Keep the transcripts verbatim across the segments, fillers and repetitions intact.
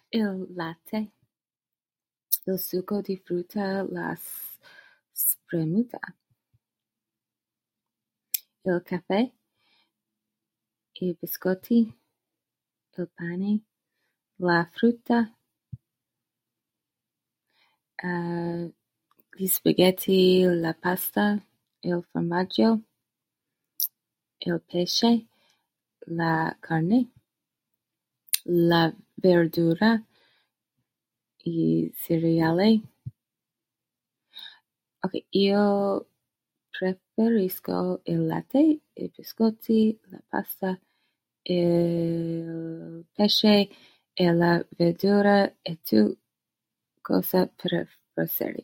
Il latte. Il succo di frutta, la spremuta. Il caffè. I biscotti. Il pane. La frutta. Uh, gli spaghetti, la pasta, il formaggio, il pesce, la carne, la verdura, i cereali. Ok, io preferisco il latte, i biscotti, la pasta, il pesce e la verdura. E tu cosa preferisci?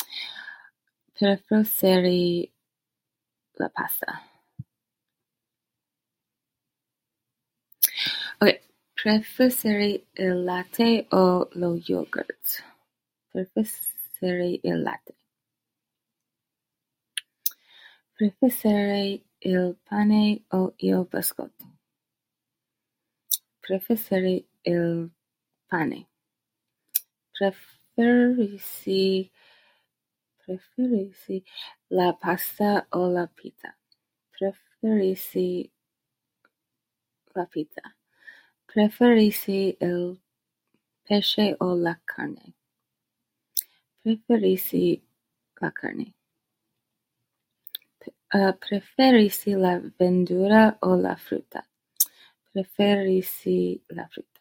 Preferisci la pasta. Ok, preferisci il latte o lo yogurt? Preferisci il latte. Preferisci il pane o il biscotto? Preferisci il pane. Preferisci Preferisci la pasta o la pizza? Preferisci la pizza. Preferisci il pesce o la carne? Preferisci la carne. Uh, preferisci la verdura o la frutta? Preferisci la frutta.